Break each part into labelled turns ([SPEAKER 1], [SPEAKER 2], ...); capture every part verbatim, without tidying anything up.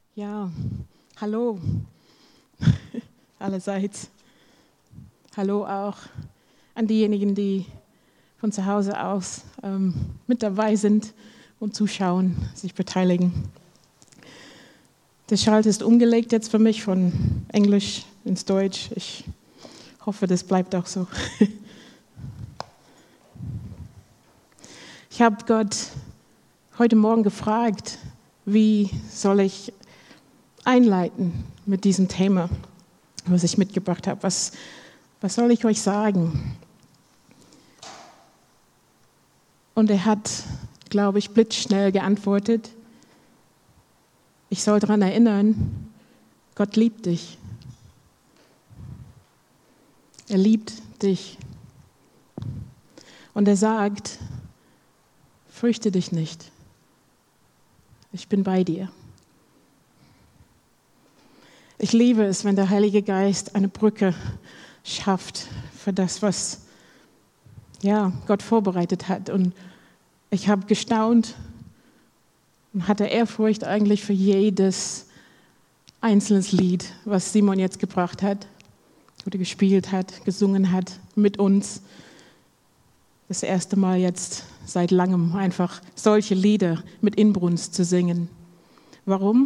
[SPEAKER 1] Ja, hallo allerseits. Hallo auch an diejenigen, die von zu Hause aus ähm, mit dabei sind und zuschauen, sich beteiligen. Der Schalter ist umgelegt jetzt für mich von Englisch ins Deutsch. Ich hoffe, das bleibt auch so. Ich habe Gott heute Morgen gefragt, wie soll ich einleiten mit diesem Thema, was ich mitgebracht habe. Was, was soll ich euch sagen? Und er hat, glaube ich, blitzschnell geantwortet. Ich soll daran erinnern, Gott liebt dich. Er liebt dich. Und er sagt, fürchte dich nicht. Ich bin bei dir. Ich liebe es, wenn der Heilige Geist eine Brücke schafft für das, was ja, Gott vorbereitet hat. Und ich habe gestaunt und hatte Ehrfurcht eigentlich für jedes einzelne Lied, was Simon jetzt gebracht hat oder gespielt hat, gesungen hat mit uns. Das erste Mal jetzt seit langem einfach solche Lieder mit Inbrunst zu singen. Warum?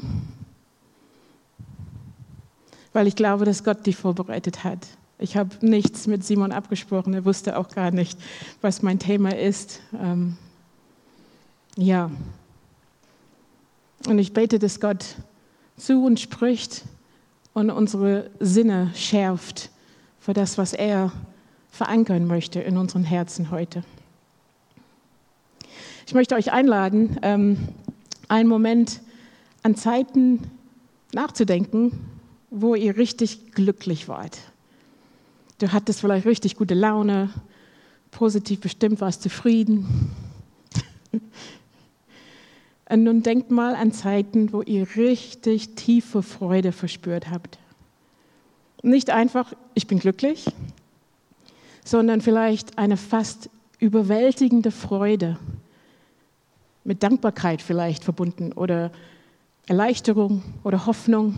[SPEAKER 1] Weil ich glaube, dass Gott die vorbereitet hat. Ich habe nichts mit Simon abgesprochen, er wusste auch gar nicht, was mein Thema ist. Ähm, ja. Und ich bete, dass Gott zu uns spricht und unsere Sinne schärft für das, was er verankern möchte in unseren Herzen heute. Ich möchte euch einladen, ähm, einen Moment an Zeiten nachzudenken, wo ihr richtig glücklich wart. Du hattest vielleicht richtig gute Laune, positiv bestimmt, warst zufrieden. Und nun denkt mal an Zeiten, wo ihr richtig tiefe Freude verspürt habt. Nicht einfach, ich bin glücklich, sondern vielleicht eine fast überwältigende Freude, mit Dankbarkeit vielleicht verbunden oder Erleichterung oder Hoffnung.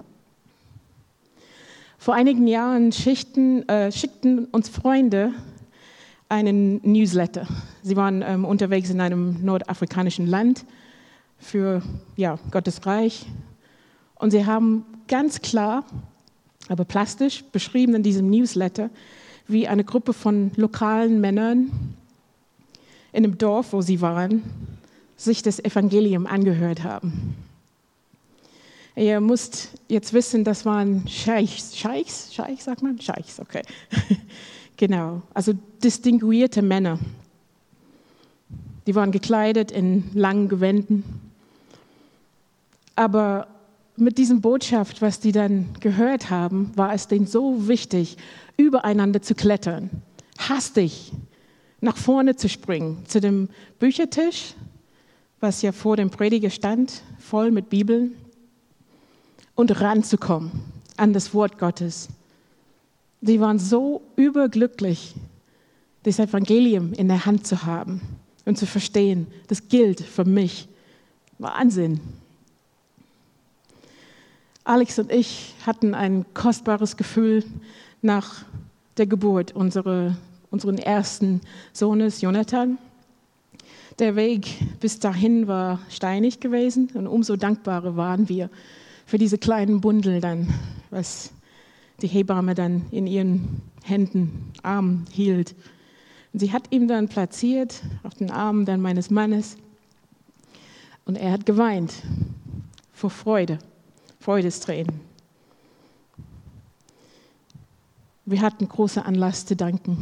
[SPEAKER 1] Vor einigen Jahren schickten, äh, schickten uns Freunde einen Newsletter. Sie waren ähm, unterwegs in einem nordafrikanischen Land für ja, Gottes Reich. Und sie haben ganz klar, aber plastisch beschrieben in diesem Newsletter, wie eine Gruppe von lokalen Männern in einem Dorf, wo sie waren, sich das Evangelium angehört haben. Ihr müsst jetzt wissen, das waren Scheichs, Scheichs, Scheichs sagt man? Scheichs, okay. Genau, also distinguierte Männer. Die waren gekleidet in langen Gewänden. Aber mit diesem Botschaft, was die dann gehört haben, war es denen so wichtig, übereinander zu klettern, hastig nach vorne zu springen, zu dem Büchertisch, was ja vor dem Prediger stand, voll mit Bibeln, und ranzukommen an das Wort Gottes. Sie waren so überglücklich, das Evangelium in der Hand zu haben und zu verstehen, das gilt für mich. Wahnsinn. Alex und ich hatten ein kostbares Gefühl nach der Geburt unserer, unseren ersten Sohnes, Jonathan. Der Weg bis dahin war steinig gewesen und umso dankbarer waren wir für diese kleinen Bundel dann, was die Hebamme dann in ihren Händen, Armen hielt. Und sie hat ihn dann platziert auf den Armen dann meines Mannes und er hat geweint vor Freude, Freudestränen. Wir hatten große Anlass zu danken.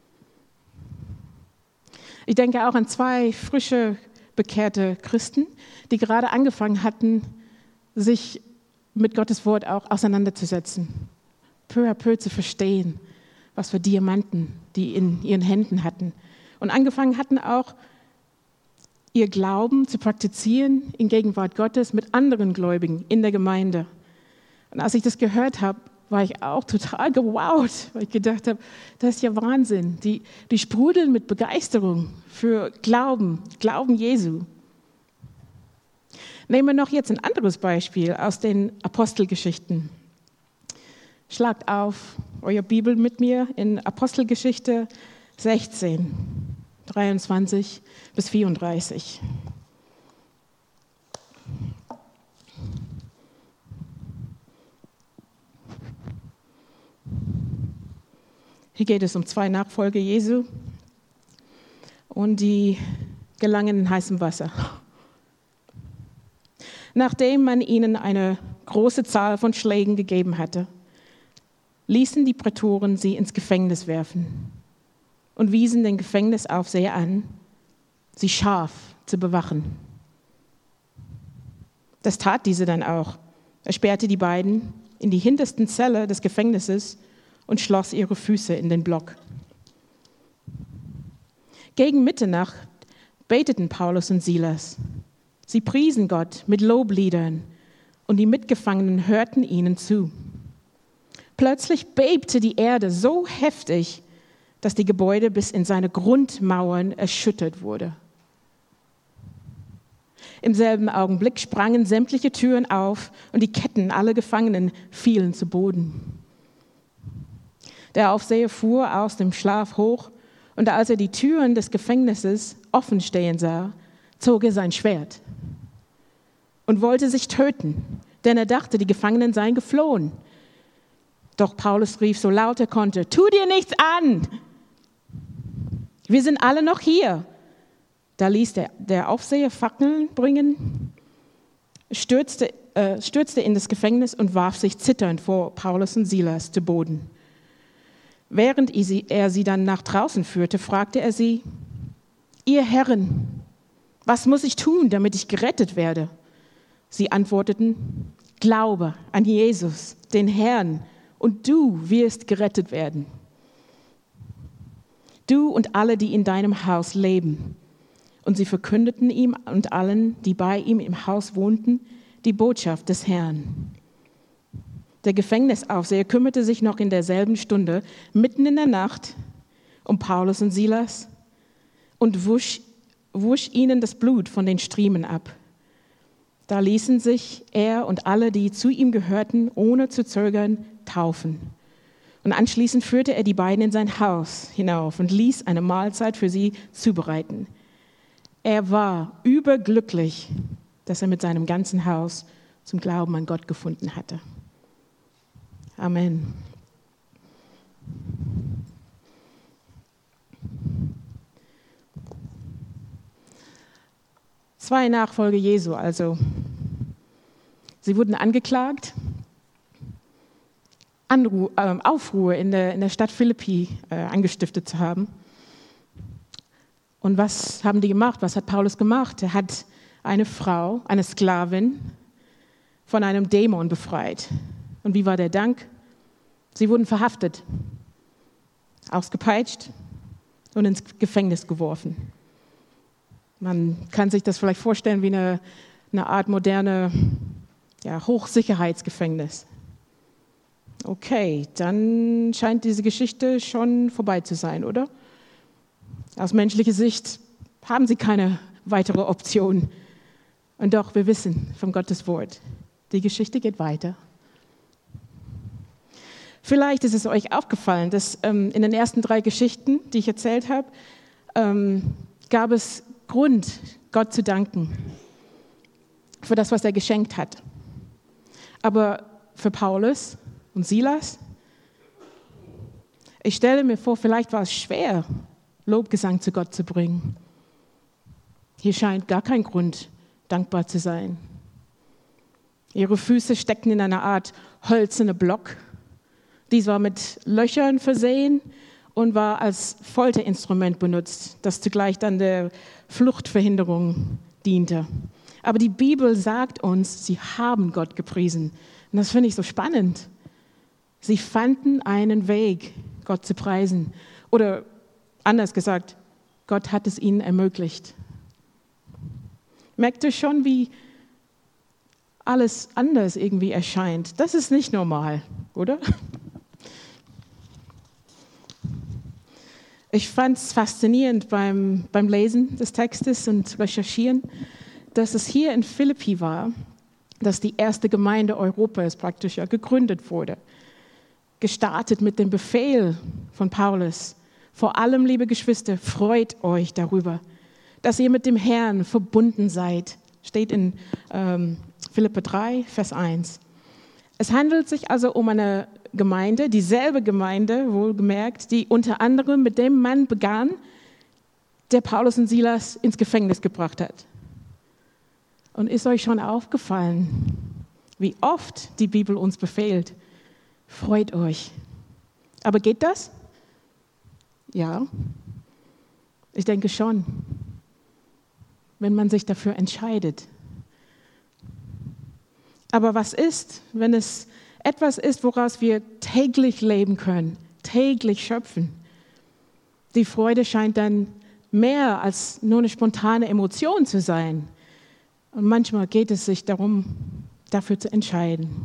[SPEAKER 1] Ich denke auch an zwei frische, bekehrte Christen, die gerade angefangen hatten, sich mit Gottes Wort auch auseinanderzusetzen, peu à peu zu verstehen, was für Diamanten die in ihren Händen hatten. Und angefangen hatten auch, ihr Glauben zu praktizieren in Gegenwart Gottes mit anderen Gläubigen in der Gemeinde. Und als ich das gehört habe, war ich auch total gewowt, weil ich gedacht habe, das ist ja Wahnsinn. Die, die sprudeln mit Begeisterung für Glauben, Glauben Jesu. Nehmen wir noch jetzt ein anderes Beispiel aus den Apostelgeschichten. Schlagt auf eure Bibel mit mir in Apostelgeschichte sechzehn, dreiundzwanzig bis vierunddreißig. Hier geht es um zwei Nachfolger Jesu und die gelangen in heißem Wasser. Nachdem man ihnen eine große Zahl von Schlägen gegeben hatte, ließen die Prätoren sie ins Gefängnis werfen und wiesen den Gefängnisaufseher an, sie scharf zu bewachen. Das tat diese dann auch. Er sperrte die beiden in die hintersten Zelle des Gefängnisses und schloss ihre Füße in den Block. Gegen Mitternacht beteten Paulus und Silas. Sie priesen Gott mit Lobliedern und die Mitgefangenen hörten ihnen zu. Plötzlich bebte die Erde so heftig, dass die Gebäude bis in seine Grundmauern erschüttert wurde. Im selben Augenblick sprangen sämtliche Türen auf und die Ketten aller Gefangenen fielen zu Boden. Der Aufseher fuhr aus dem Schlaf hoch und als er die Türen des Gefängnisses offen stehen sah, zog er sein Schwert und wollte sich töten, denn er dachte, die Gefangenen seien geflohen. Doch Paulus rief so laut er konnte: Tu dir nichts an! Wir sind alle noch hier. Da ließ der, der Aufseher Fackeln bringen, stürzte, äh, stürzte in das Gefängnis und warf sich zitternd vor Paulus und Silas zu Boden. Während er sie dann nach draußen führte, fragte er sie: Ihr Herren, was muss ich tun, damit ich gerettet werde? Sie antworteten: Glaube an Jesus, den Herrn, und du wirst gerettet werden. Du und alle, die in deinem Haus leben. Und sie verkündeten ihm und allen, die bei ihm im Haus wohnten, die Botschaft des Herrn. Der Gefängnisaufseher kümmerte sich noch in derselben Stunde, mitten in der Nacht, um Paulus und Silas und wusch, wusch ihnen das Blut von den Striemen ab. Da ließen sich er und alle, die zu ihm gehörten, ohne zu zögern, taufen. Und anschließend führte er die beiden in sein Haus hinauf und ließ eine Mahlzeit für sie zubereiten. Er war überglücklich, dass er mit seinem ganzen Haus zum Glauben an Gott gefunden hatte. Amen. Zwei Nachfolger Jesu also. Sie wurden angeklagt, Anru- äh, Aufruhr in der, in der Stadt Philippi äh, angestiftet zu haben. Und was haben die gemacht? Was hat Paulus gemacht? Er hat eine Frau, eine Sklavin, von einem Dämon befreit. Und wie war der Dank? Sie wurden verhaftet, ausgepeitscht und ins Gefängnis geworfen. Man kann sich das vielleicht vorstellen wie eine, eine Art moderne ja, Hochsicherheitsgefängnis. Okay, dann scheint diese Geschichte schon vorbei zu sein, oder? Aus menschlicher Sicht haben sie keine weitere Option. Und doch, wir wissen von Gottes Wort, die Geschichte geht weiter. Vielleicht ist es euch aufgefallen, dass ähm, in den ersten drei Geschichten, die ich erzählt habe, ähm, gab es Grund, Gott zu danken für das, was er geschenkt hat. Aber für Paulus und Silas, ich stelle mir vor, vielleicht war es schwer, Lobgesang zu Gott zu bringen. Hier scheint gar kein Grund, dankbar zu sein. Ihre Füße steckten in einer Art hölzerner Block. Dies war mit Löchern versehen und war als Folterinstrument benutzt, das zugleich dann der Fluchtverhinderung diente. Aber die Bibel sagt uns, sie haben Gott gepriesen. Und das finde ich so spannend. Sie fanden einen Weg, Gott zu preisen. Oder anders gesagt, Gott hat es ihnen ermöglicht. Merkt ihr schon, wie alles anders irgendwie erscheint? Das ist nicht normal, oder? Ich fand es faszinierend beim, beim Lesen des Textes und Recherchieren, dass es hier in Philippi war, dass die erste Gemeinde Europas praktisch ja gegründet wurde. Gestartet mit dem Befehl von Paulus. Vor allem, liebe Geschwister, freut euch darüber, dass ihr mit dem Herrn verbunden seid. Steht in ähm, Philipper drei, Vers eins. Es handelt sich also um eine Gemeinde, dieselbe Gemeinde, wohlgemerkt, die unter anderem mit dem Mann begann, der Paulus und Silas ins Gefängnis gebracht hat. Und ist euch schon aufgefallen, wie oft die Bibel uns befehlt, freut euch. Aber geht das? Ja, ich denke schon, wenn man sich dafür entscheidet. Aber was ist, wenn es etwas ist, woraus wir täglich leben können, täglich schöpfen? Die Freude scheint dann mehr als nur eine spontane Emotion zu sein. Und manchmal geht es sich darum, dafür zu entscheiden.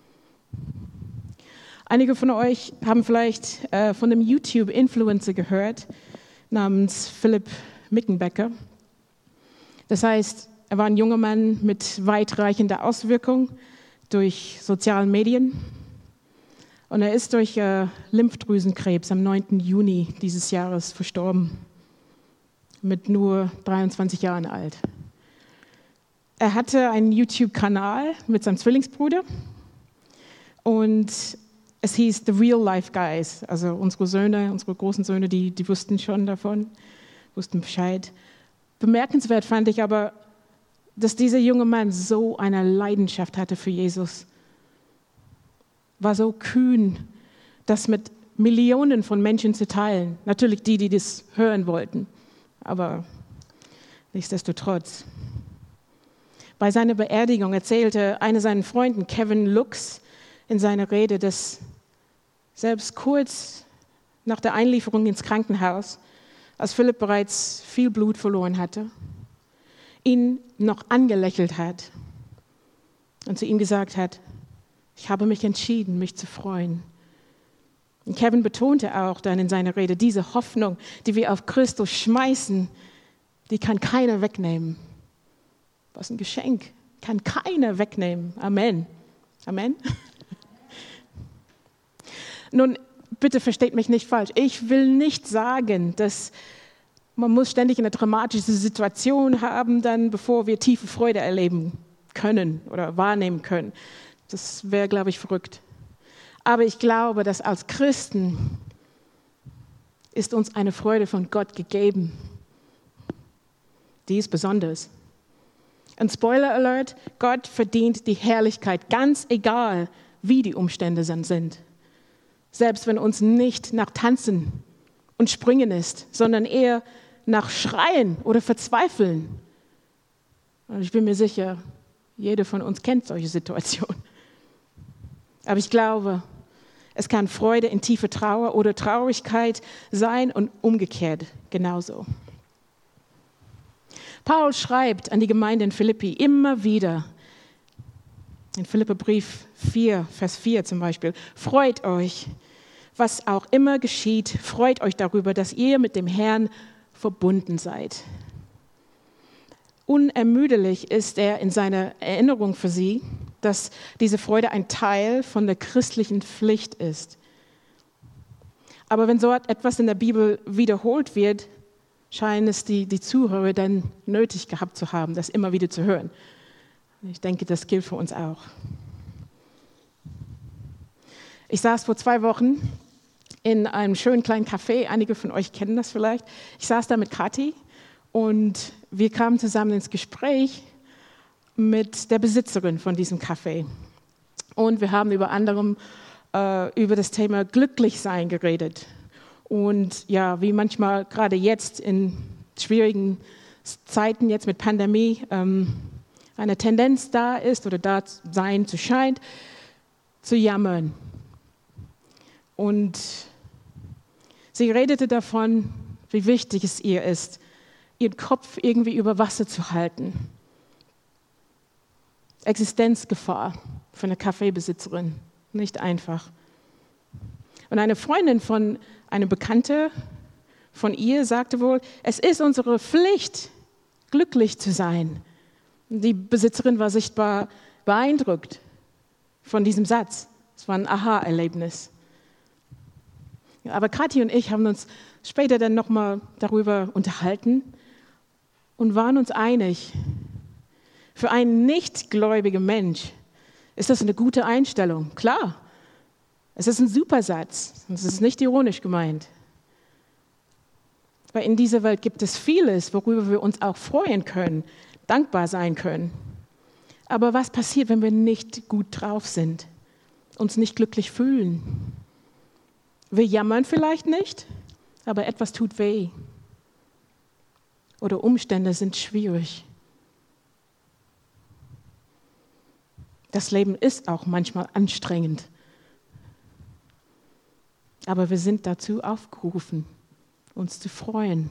[SPEAKER 1] Einige von euch haben vielleicht äh, von einem YouTube-Influencer gehört, namens Philipp Mickenbecker. Das heißt, er war ein junger Mann mit weitreichender Auswirkung durch soziale Medien. Und er ist durch äh, Lymphdrüsenkrebs am neunten Juni dieses Jahres verstorben, mit nur dreiundzwanzig Jahren alt. Er hatte einen YouTube-Kanal mit seinem Zwillingsbruder und es hieß The Real Life Guys. Also unsere Söhne, unsere großen Söhne, die, die wussten schon davon, wussten Bescheid. Bemerkenswert fand ich aber, dass dieser junge Mann so eine Leidenschaft hatte für Jesus. War so kühn, das mit Millionen von Menschen zu teilen. Natürlich die, die das hören wollten, aber nichtsdestotrotz. Bei seiner Beerdigung erzählte einer seiner Freunde, Kevin Lux, in seiner Rede, dass selbst kurz nach der Einlieferung ins Krankenhaus, als Philipp bereits viel Blut verloren hatte, ihn noch angelächelt hat und zu ihm gesagt hat, ich habe mich entschieden, mich zu freuen. Und Kevin betonte auch dann in seiner Rede, diese Hoffnung, die wir auf Christus schmeißen, die kann keiner wegnehmen. Was ein Geschenk, kann keiner wegnehmen. Amen. Amen. Nun, bitte versteht mich nicht falsch. Ich will nicht sagen, dass man muss ständig eine dramatische Situation haben, dann, bevor wir tiefe Freude erleben können oder wahrnehmen können. Das wäre, glaube ich, verrückt. Aber ich glaube, dass als Christen ist uns eine Freude von Gott gegeben. Die ist besonders. Und Spoiler Alert, Gott verdient die Herrlichkeit, ganz egal, wie die Umstände sind. Selbst wenn uns nicht nach Tanzen und Springen ist, sondern eher nach Schreien oder Verzweifeln. Und ich bin mir sicher, jeder von uns kennt solche Situationen. Aber ich glaube, es kann Freude in tiefe Trauer oder Traurigkeit sein und umgekehrt genauso. Paul schreibt an die Gemeinde in Philippi immer wieder, in Philipperbrief vier, Vers vier zum Beispiel, freut euch, was auch immer geschieht, freut euch darüber, dass ihr mit dem Herrn verbunden seid. Unermüdlich ist er in seiner Erinnerung für sie, dass diese Freude ein Teil von der christlichen Pflicht ist. Aber wenn so etwas in der Bibel wiederholt wird, scheinen es die, die Zuhörer dann nötig gehabt zu haben, das immer wieder zu hören. Ich denke, das gilt für uns auch. Ich saß vor zwei Wochen in einem schönen kleinen Café, einige von euch kennen das vielleicht. Ich saß da mit Kathi und wir kamen zusammen ins Gespräch mit der Besitzerin von diesem Café. Und wir haben über anderem äh, über das Thema Glücklichsein geredet. Und ja, wie manchmal gerade jetzt in schwierigen Zeiten, jetzt mit Pandemie, ähm, eine Tendenz da ist oder da sein zu scheint, zu jammern. Und sie redete davon, wie wichtig es ihr ist, ihren Kopf irgendwie über Wasser zu halten. Existenzgefahr für eine Kaffeebesitzerin, nicht einfach. Und eine Freundin von einer Bekannte von ihr sagte wohl, es ist unsere Pflicht, glücklich zu sein. Die Besitzerin war sichtbar beeindruckt von diesem Satz. Es war ein Aha-Erlebnis. Aber Kathi und ich haben uns später dann nochmal darüber unterhalten und waren uns einig, für einen nichtgläubigen Mensch ist das eine gute Einstellung. Klar, es ist ein super Satz, es ist nicht ironisch gemeint. Weil in dieser Welt gibt es vieles, worüber wir uns auch freuen können, dankbar sein können. Aber was passiert, wenn wir nicht gut drauf sind, uns nicht glücklich fühlen? Wir jammern vielleicht nicht, aber etwas tut weh. Oder Umstände sind schwierig. Das Leben ist auch manchmal anstrengend. Aber wir sind dazu aufgerufen, uns zu freuen.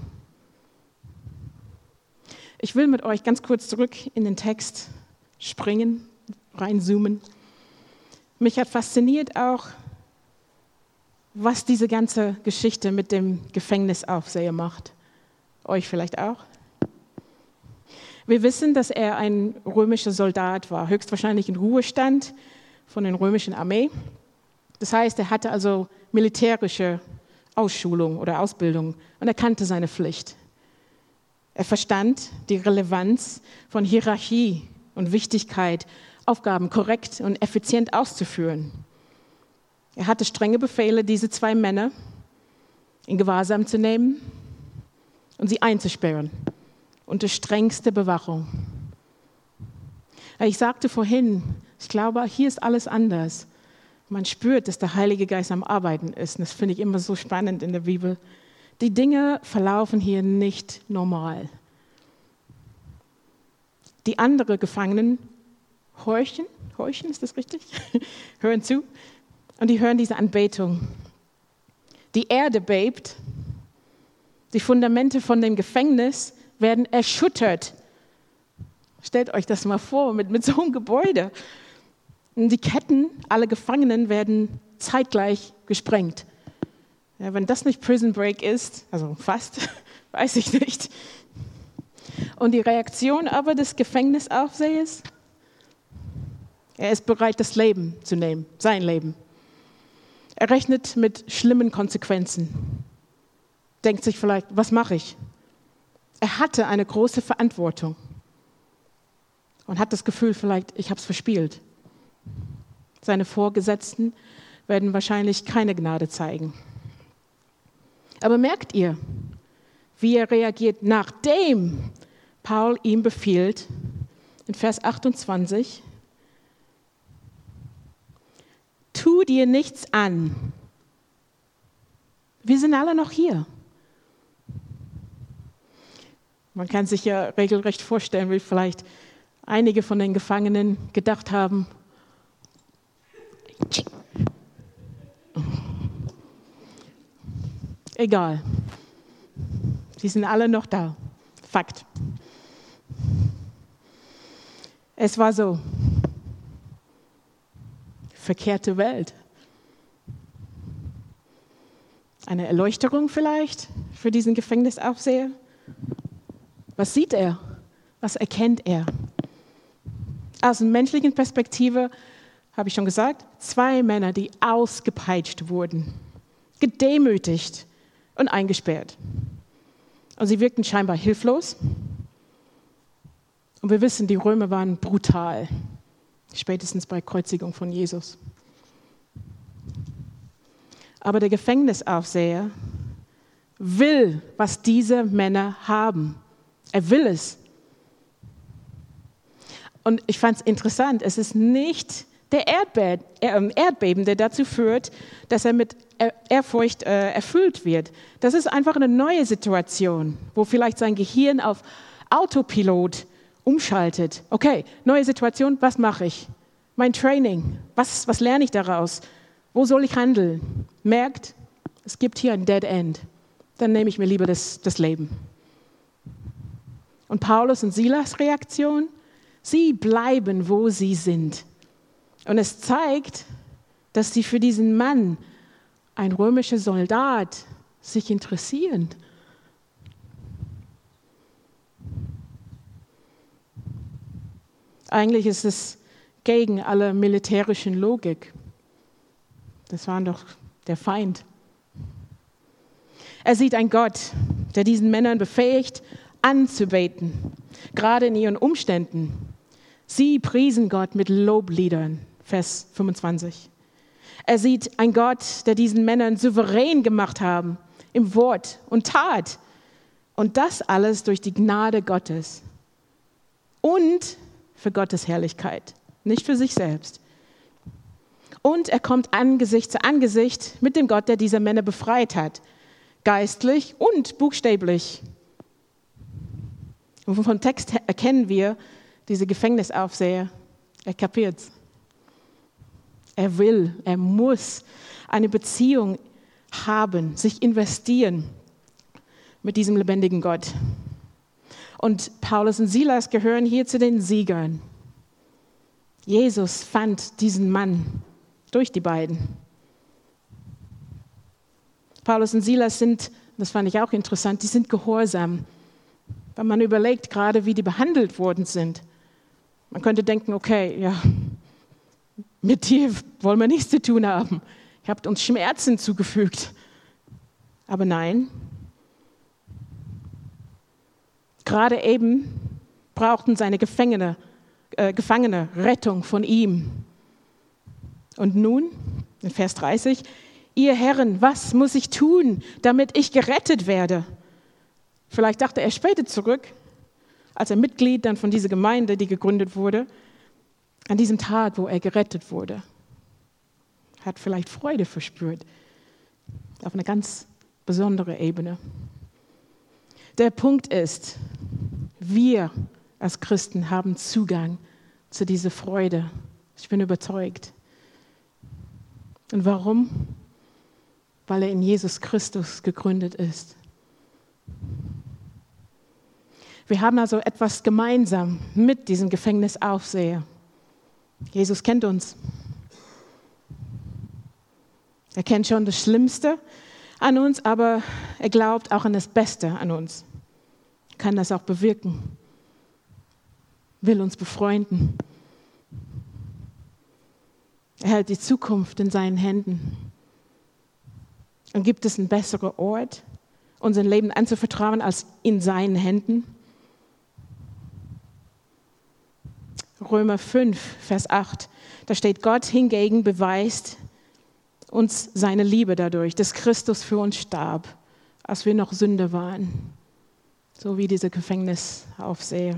[SPEAKER 1] Ich will mit euch ganz kurz zurück in den Text springen, reinzoomen. Mich hat fasziniert auch, was diese ganze Geschichte mit dem Gefängnisaufseher macht. Euch vielleicht auch? Wir wissen, dass er ein römischer Soldat war, höchstwahrscheinlich in Ruhestand von der römischen Armee. Das heißt, er hatte also militärische Ausschulung oder Ausbildung und er kannte seine Pflicht. Er verstand die Relevanz von Hierarchie und Wichtigkeit, Aufgaben korrekt und effizient auszuführen. Er hatte strenge Befehle, diese zwei Männer in Gewahrsam zu nehmen und sie einzusperren, unter strengster Bewachung. Ich sagte vorhin, ich glaube, hier ist alles anders. Man spürt, dass der Heilige Geist am Arbeiten ist. Und das finde ich immer so spannend in der Bibel. Die Dinge verlaufen hier nicht normal. Die anderen Gefangenen horchen, horchen, ist das richtig? Hören zu. Und die hören diese Anbetung. Die Erde bebt. Die Fundamente von dem Gefängnis werden erschüttert. Stellt euch das mal vor, mit, mit so einem Gebäude. Und die Ketten, alle Gefangenen werden zeitgleich gesprengt. Ja, wenn das nicht Prison Break ist, also fast, weiß ich nicht. Und die Reaktion aber des Gefängnisaufsehers, er ist bereit, das Leben zu nehmen, sein Leben. Er rechnet mit schlimmen Konsequenzen. Denkt sich vielleicht, was mache ich? Er hatte eine große Verantwortung und hat das Gefühl, vielleicht, ich habe es verspielt. Seine Vorgesetzten werden wahrscheinlich keine Gnade zeigen. Aber merkt ihr, wie er reagiert, nachdem Paul ihm befiehlt, in Vers achtundzwanzig, tu dir nichts an. Wir sind alle noch hier. Man kann sich ja regelrecht vorstellen, wie vielleicht einige von den Gefangenen gedacht haben, egal, sie sind alle noch da. Fakt. Es war so. Verkehrte Welt. Eine Erleuchterung vielleicht für diesen Gefängnisaufseher? Was sieht er? Was erkennt er? Aus einer menschlichen Perspektive habe ich schon gesagt, zwei Männer, die ausgepeitscht wurden, gedemütigt und eingesperrt. Und sie wirkten scheinbar hilflos. Und wir wissen, die Römer waren brutal, spätestens bei Kreuzigung von Jesus. Aber der Gefängnisaufseher will, was diese Männer haben. Er will es. Und ich fand es interessant, es ist nicht der Erdbe- Erdbeben, der dazu führt, dass er mit Ehrfurcht äh, erfüllt wird. Das ist einfach eine neue Situation, wo vielleicht sein Gehirn auf Autopilot umschaltet. Okay, neue Situation, was mache ich? Mein Training, was, was lerne ich daraus? Wo soll ich handeln? Merkt, es gibt hier ein Dead End. Dann nehme ich mir lieber das, das Leben. Und Paulus und Silas' Reaktion? Sie bleiben, wo sie sind. Und es zeigt, dass sie für diesen Mann, ein römischer Soldat, sich interessieren. Eigentlich ist es gegen alle militärischen Logik. Das war doch der Feind. Er sieht einen Gott, der diesen Männern befähigt, anzubeten, gerade in ihren Umständen. Sie priesen Gott mit Lobliedern, Vers fünfundzwanzig. Er sieht einen Gott, der diesen Männern souverän gemacht haben, im Wort und Tat. Und das alles durch die Gnade Gottes. Und für Gottes Herrlichkeit, nicht für sich selbst. Und er kommt Angesicht zu Angesicht mit dem Gott, der diese Männer befreit hat. Geistlich und buchstäblich. Und vom Text erkennen wir, diese Gefängnisaufseher, er kapiert's. Er will, er muss eine Beziehung haben, sich investieren mit diesem lebendigen Gott. Und Paulus und Silas gehören hier zu den Siegern. Jesus fand diesen Mann durch die beiden. Paulus und Silas sind, das fand ich auch interessant, die sind gehorsam. Wenn man überlegt gerade, wie die behandelt worden sind. Man könnte denken, okay, ja, mit dir wollen wir nichts zu tun haben. Ihr habt uns Schmerzen zugefügt. Aber nein. Gerade eben brauchten seine Gefangene, äh, Gefangene Rettung von ihm. Und nun, in Vers dreißig, ihr Herren, was muss ich tun, damit ich gerettet werde? Vielleicht dachte er später zurück, als er Mitglied dann von dieser Gemeinde, die gegründet wurde, an diesem Tag, wo er gerettet wurde. Hat vielleicht Freude verspürt, auf eine ganz besondere Ebene. Der Punkt ist, wir als Christen haben Zugang zu dieser Freude. Ich bin überzeugt. Und warum? Weil er in Jesus Christus gegründet ist. Wir haben also etwas gemeinsam mit diesem Gefängnisaufseher. Jesus kennt uns. Er kennt schon das Schlimmste an uns, aber er glaubt auch an das Beste an uns. Er kann das auch bewirken. Will uns befreunden. Er hält die Zukunft in seinen Händen. Und gibt es einen besseren Ort, unser Leben anzuvertrauen, als in seinen Händen? Römer fünf, Vers acht, da steht, Gott hingegen beweist uns seine Liebe dadurch, dass Christus für uns starb, als wir noch Sünder waren. So wie dieser Gefängnisaufseher.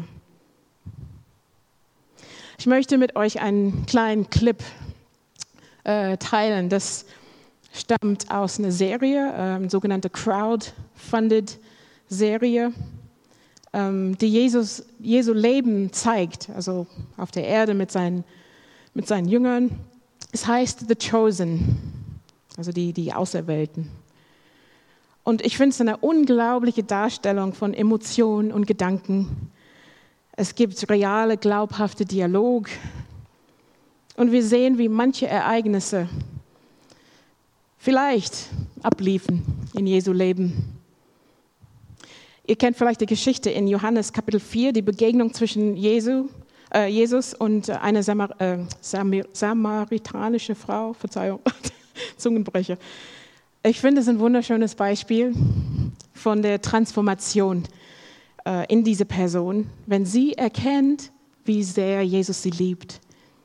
[SPEAKER 1] Ich möchte mit euch einen kleinen Clip äh, teilen. Das stammt aus einer Serie, ähm, sogenannte Crowdfunded-Serie, ähm, die Jesus, Jesu Leben zeigt, also auf der Erde mit seinen, mit seinen Jüngern. Es heißt The Chosen, also die, die Auserwählten. Und ich finde es eine unglaubliche Darstellung von Emotionen und Gedanken. Es gibt reale, glaubhafte Dialog. Und wir sehen, wie manche Ereignisse vielleicht abliefen in Jesu Leben. Ihr kennt vielleicht die Geschichte in Johannes Kapitel vier, die Begegnung zwischen Jesu, äh, Jesus und einer Samar- äh, Samir- samaritanische Frau, Verzeihung, Zungenbrecher. Ich finde es ein wunderschönes Beispiel von der Transformation äh, in diese Person, wenn sie erkennt, wie sehr Jesus sie liebt.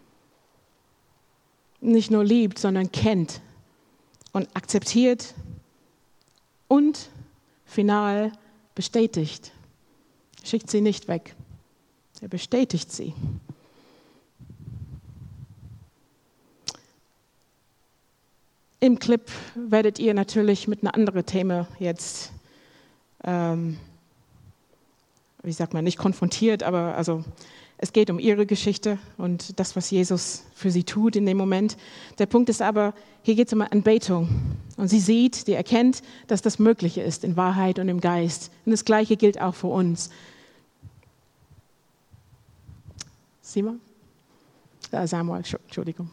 [SPEAKER 1] Nicht nur liebt, sondern kennt und akzeptiert und final bestätigt. Schickt sie nicht weg. Er bestätigt sie. Im Clip werdet ihr natürlich mit einem anderen Thema jetzt, ähm, wie sagt man, nicht konfrontiert, aber also es geht um ihre Geschichte und das, was Jesus für sie tut in dem Moment. Der Punkt ist aber, hier geht es um Anbetung. Und sie sieht, sie erkennt, dass das möglich ist in Wahrheit und im Geist. Und das Gleiche gilt auch für uns. Simon? Ah, Samuel, Entschuldigung.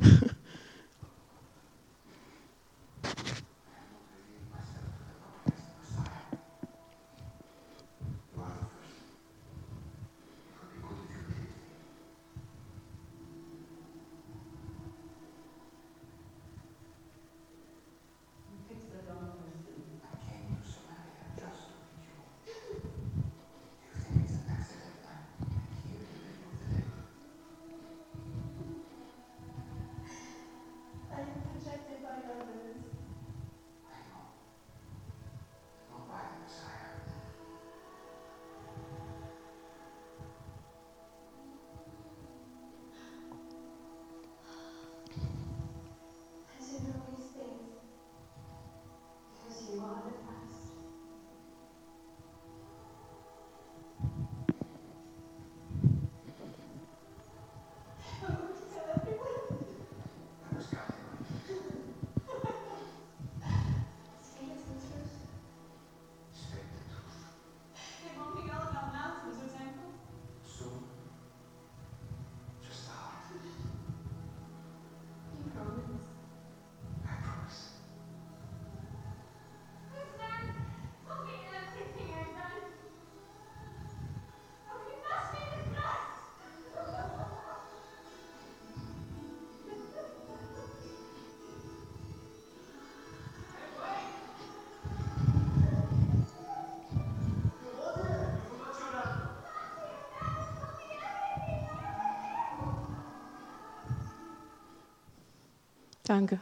[SPEAKER 1] Danke.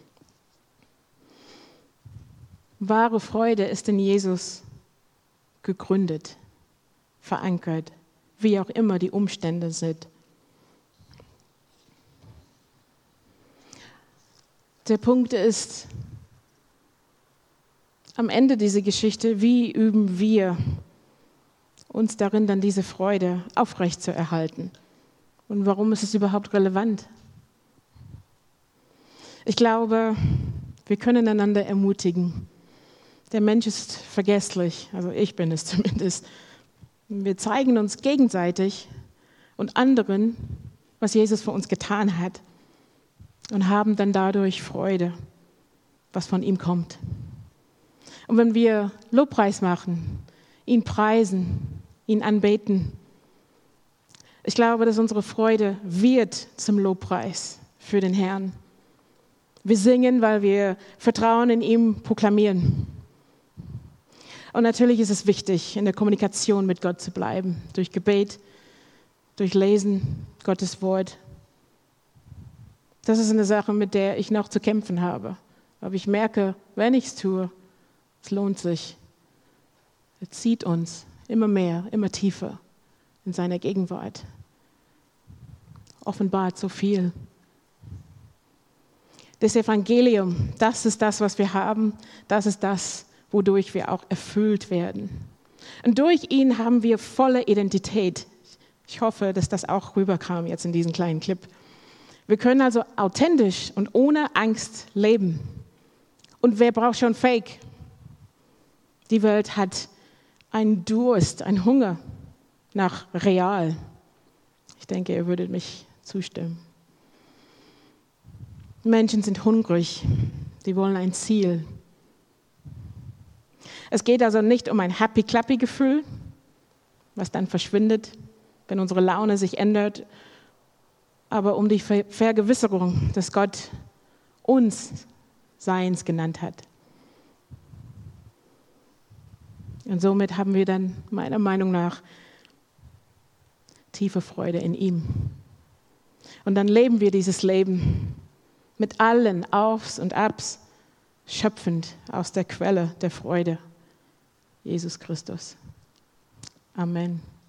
[SPEAKER 1] Wahre Freude ist in Jesus gegründet, verankert, wie auch immer die Umstände sind. Der Punkt ist, am Ende dieser Geschichte, wie üben wir uns darin, dann diese Freude aufrechtzuerhalten? Und warum ist es überhaupt relevant? Ich glaube, wir können einander ermutigen. Der Mensch ist vergesslich, also ich bin es zumindest. Wir zeigen uns gegenseitig und anderen, was Jesus für uns getan hat und haben dann dadurch Freude, was von ihm kommt. Und wenn wir Lobpreis machen, ihn preisen, ihn anbeten, ich glaube, dass unsere Freude wird zum Lobpreis für den Herrn. Wir singen, weil wir Vertrauen in ihm proklamieren. Und natürlich ist es wichtig, in der Kommunikation mit Gott zu bleiben, durch Gebet, durch Lesen, Gottes Wort. Das ist eine Sache, mit der ich noch zu kämpfen habe. Aber ich merke, wenn ich es tue, es lohnt sich. Er zieht uns immer mehr, immer tiefer in seiner Gegenwart. Offenbart so viel. Das Evangelium, das ist das, was wir haben. Das ist das, wodurch wir auch erfüllt werden. Und durch ihn haben wir volle Identität. Ich hoffe, dass das auch rüberkam jetzt in diesem kleinen Clip. Wir können also authentisch und ohne Angst leben. Und wer braucht schon Fake? Die Welt hat einen Durst, einen Hunger nach real. Ich denke, ihr würdet mich zustimmen. Menschen sind hungrig. Die wollen ein Ziel. Es geht also nicht um ein Happy-Clappy-Gefühl, was dann verschwindet, wenn unsere Laune sich ändert, aber um die Vergewisserung, dass Gott uns Seins genannt hat. Und somit haben wir dann meiner Meinung nach tiefe Freude in ihm. Und dann leben wir dieses Leben mit allen Aufs und Abs, schöpfend aus der Quelle der Freude, Jesus Christus. Amen.